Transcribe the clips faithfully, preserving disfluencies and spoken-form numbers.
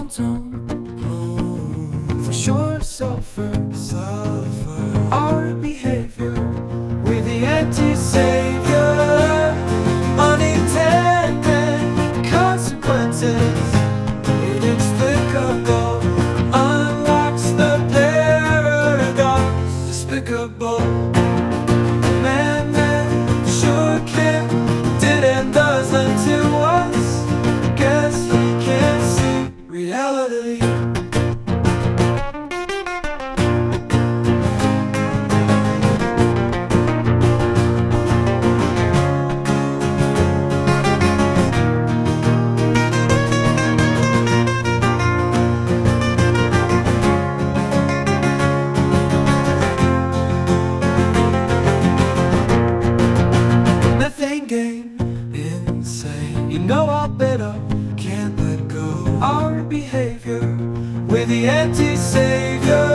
don't for sure suffer our behavior with the anti-savior. Unintended consequences, inexplicable, unlocks the paradox. Despicable man, man, sure can, did and does unto us. Guess he can't see reality. Game insane, you know I'll better can't let go our behavior with the anti-savior.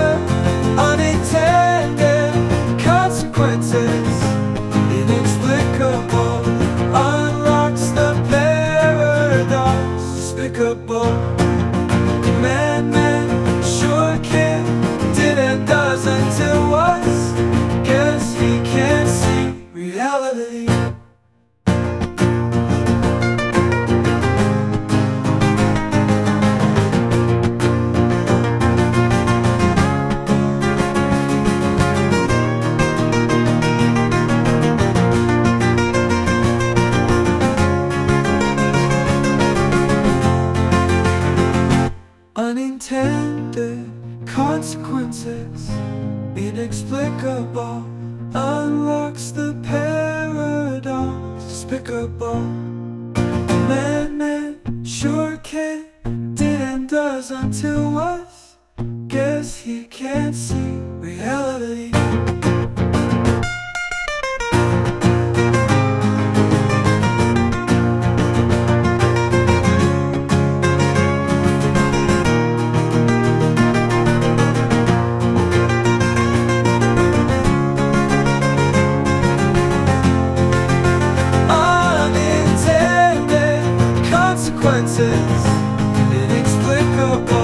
Unintended consequences, inexplicable, unlocks the paradox. Despicable man, man, sure can, did and does unto us. Guess he can't see reality. Unintended consequences, inexplicable, unlocks the paradox. Despicable man, man, sure can, did and does unto us. Guess he can't see reality. Consequences, inexplicable,